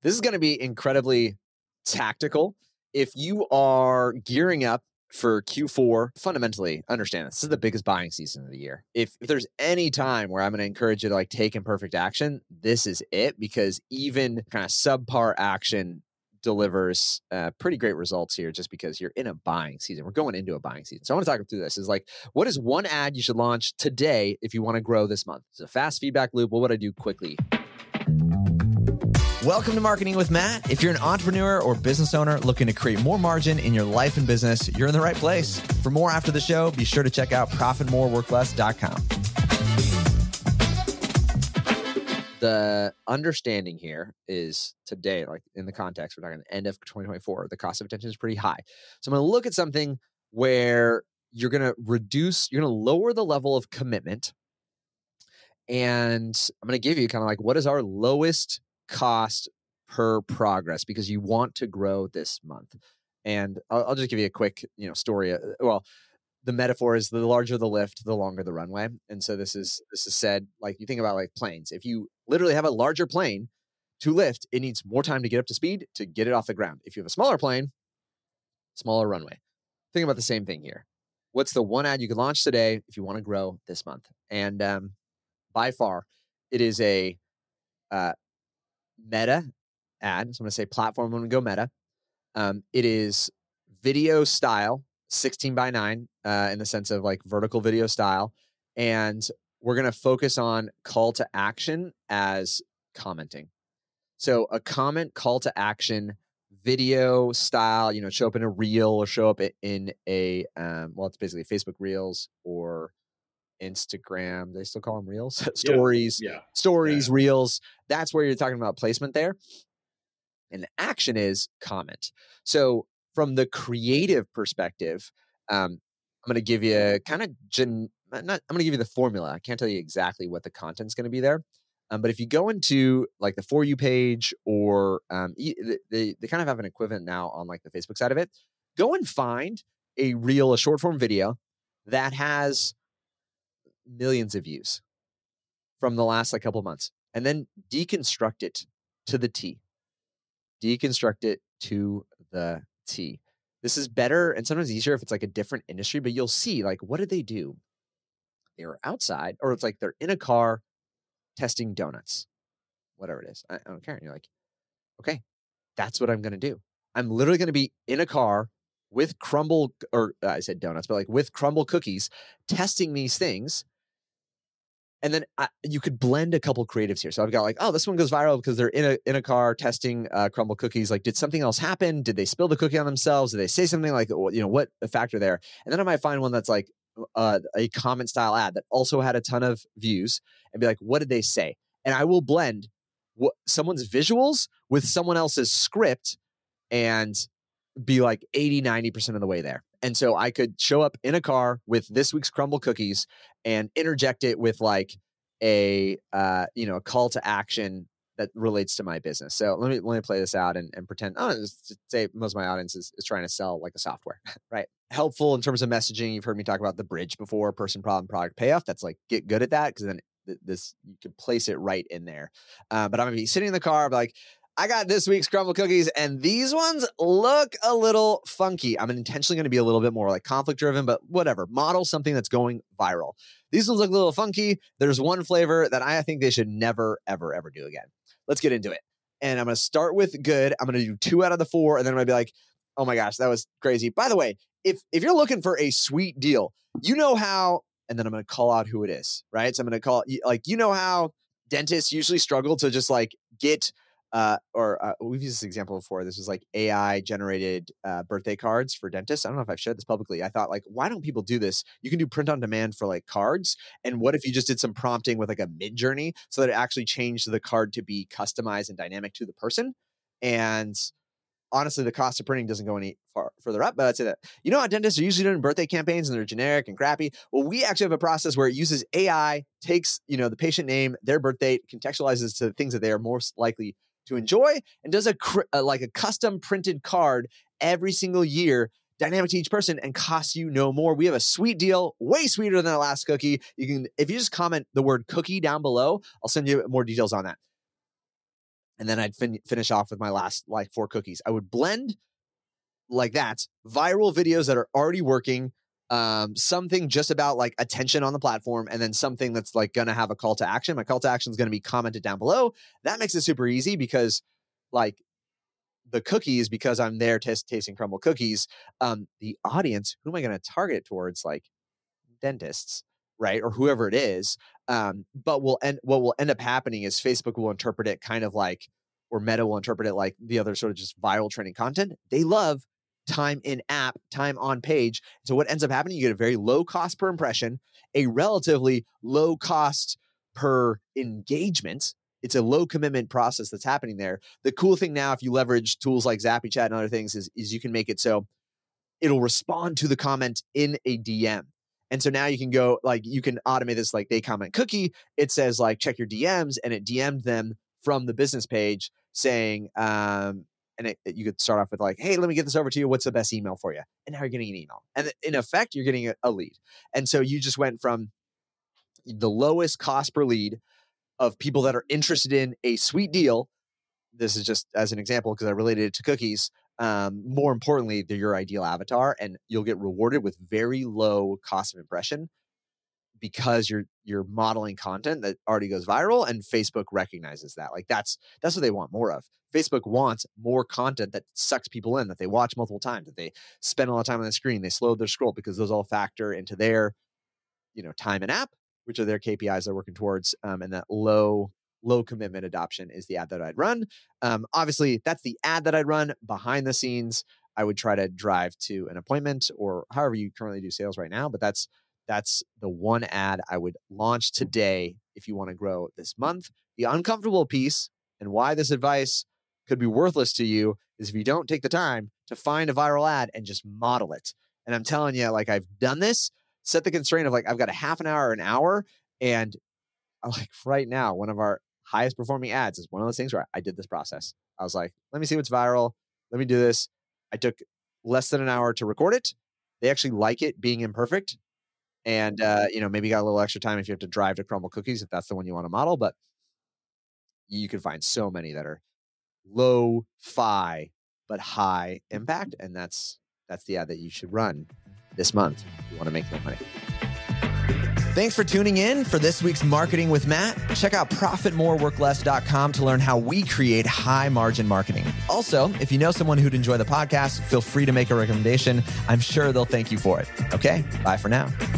This is going to be incredibly tactical. If you are gearing up for Q4, fundamentally understand this is the biggest buying season of the year. If there's any time where I'm going to encourage you to like take imperfect action, this is it, because even kind of subpar action delivers pretty great results here just because you're in a buying season. We're going into a buying season. So I want to talk through this. Is like, what is one ad you should launch today if you want to grow this month? It's a fast feedback loop. What would I do quickly? Welcome to Marketing with Matt. If you're an entrepreneur or business owner looking to create more margin in your life and business, you're in the right place. For more after the show, be sure to check out profitmoreworkless.com. The understanding here is today, like in the context, we're talking the end of 2024, the cost of attention is pretty high. So I'm going to look at something where you're going to lower the level of commitment. And I'm going to give you kind of like, what is our lowest cost per progress, because you want to grow this month. And I'll just give you a quick, story. Well, the metaphor is the larger the lift, the longer the runway. And so this is said, like you think about like planes. If you literally have a larger plane to lift, it needs more time to get up to speed to get it off the ground. If you have a smaller plane, smaller runway. Think about the same thing here. What's the one ad you could launch today if you want to grow this month? And by far, it is a meta ad. So I'm going to say platform when we go meta. It is video style, 16 by 9 in the sense of like vertical video style. And we're going to focus on call to action as commenting. So a comment, call to action, video style, show up in a reel or show up in a, it's basically Facebook Reels or Instagram. They still call them Reels? Stories, Reels. That's where you're talking about placement there. And the action is comment. So from the creative perspective, I'm going to give you kind of I'm going to give you the formula. I can't tell you exactly what the content's going to be there. But if you go into like the For You page or they kind of have an equivalent now on like the Facebook side of it, go and find a reel, a short form video that has millions of views from the last couple of months, and then deconstruct it to the T. Deconstruct it to the T. This is better and sometimes easier if it's like a different industry, but you'll see like, what did they do? They were outside, or it's like they're in a car testing donuts, whatever it is. I don't care. And you're like, okay, that's what I'm going to do. I'm literally going to be in a car with I said donuts, but like with crumble cookies, testing these things. And then you could blend a couple creatives here. So I've got like, oh, this one goes viral because they're in a car testing crumble cookies. Like, did something else happen? Did they spill the cookie on themselves? Did they say something like, what the factor there? And then I might find one that's like a comment style ad that also had a ton of views and be like, what did they say? And I will blend someone's visuals with someone else's script and be like 80, 90% of the way there. And so I could show up in a car with this week's crumble cookies and interject it with like a call to action that relates to my business. So let me play this out and pretend, say most of my audience is trying to sell like a software, right? Helpful in terms of messaging. You've heard me talk about the bridge before, person, problem, product, payoff. That's like, get good at that, because then you can place it right in there. But I'm going to be sitting in the car, like, I got this week's crumble cookies, and these ones look a little funky. I'm intentionally going to be a little bit more like conflict driven, but whatever. Model something that's going viral. These ones look a little funky. There's one flavor that I think they should never, ever, ever do again. Let's get into it. And I'm going to start with good. I'm going to do 2 out of the 4, and then I'm going to be like, oh my gosh, that was crazy. By the way, if you're looking for a sweet deal, you know how, and then I'm going to call out who it is, right? So I'm going to call, like, how dentists usually struggle to just like get we've used this example before. This is like AI generated birthday cards for dentists. I don't know if I've shared this publicly. I thought like, why don't people do this? You can do print on demand for like cards. And what if you just did some prompting with like a Midjourney so that it actually changed the card to be customized and dynamic to the person? And honestly, the cost of printing doesn't go any further up, but I'd say that. How dentists are usually doing birthday campaigns and they're generic and crappy? Well, we actually have a process where it uses AI, takes, the patient name, their birth date, contextualizes to things that they are most likely to enjoy, and does a custom printed card every single year, dynamic to each person, and costs you no more. We have a sweet deal, way sweeter than the last cookie. You can, if you just comment the word cookie down below, I'll send you more details on that. And then I'd finish off with my last like 4 cookies. I would blend like that, viral videos that are already working, something just about like attention on the platform, and then something that's like going to have a call to action. My call to action is going to be commented down below. That makes it super easy because like the cookies, because I'm there tasting Crumbl cookies, the audience, who am I going to target towards? Like dentists, right? Or whoever it is. But what will end up happening is Facebook will interpret it kind of like, or Meta will interpret it like the other sort of just viral trending content. They love time in app, time on page. So what ends up happening, you get a very low cost per impression, a relatively low cost per engagement. It's a low commitment process that's happening there. The cool thing now, if you leverage tools like ZappyChat and other things, is you can make it so it'll respond to the comment in a DM. And so now you can go, like, you can automate this, like they comment cookie. It says like, check your DMs, and it DM'd them from the business page saying, you could start off with like, hey, let me get this over to you. What's the best email for you? And now you're getting an email. And in effect, you're getting a lead. And so you just went from the lowest cost per lead of people that are interested in a sweet deal. This is just as an example because I related it to cookies. More importantly, they're your ideal avatar, and you'll get rewarded with very low cost of impression because you're modeling content that already goes viral, and Facebook recognizes that. Like that's what they want more of. Facebook wants more content that sucks people in, that they watch multiple times, that they spend a lot of time on the screen, they slow their scroll, because those all factor into their, time in app, which are their KPIs they're working towards. And that low commitment adoption is the ad that I'd run. Obviously, that's the ad that I'd run. Behind the scenes, I would try to drive to an appointment, or however you currently do sales right now. But that's the one ad I would launch today if you want to grow this month. The uncomfortable piece, and why this advice could be worthless to you, is if you don't take the time to find a viral ad and just model it. And I'm telling you, like, I've done this, set the constraint of like, I've got a half an hour or an hour. And like right now, one of our highest performing ads is one of those things where I did this process. I was like, let me see what's viral. Let me do this. I took less than an hour to record it. They actually like it being imperfect. And, maybe got a little extra time if you have to drive to Crumbl cookies, if that's the one you want to model. But you can find so many that are low-fi but high impact. And that's the ad that you should run this month if you want to make more money. Thanks for tuning in for this week's Marketing with Matt. Check out ProfitMoreWorkLess.com to learn how we create high margin marketing. Also, if you know someone who'd enjoy the podcast, feel free to make a recommendation. I'm sure they'll thank you for it. Okay, bye for now.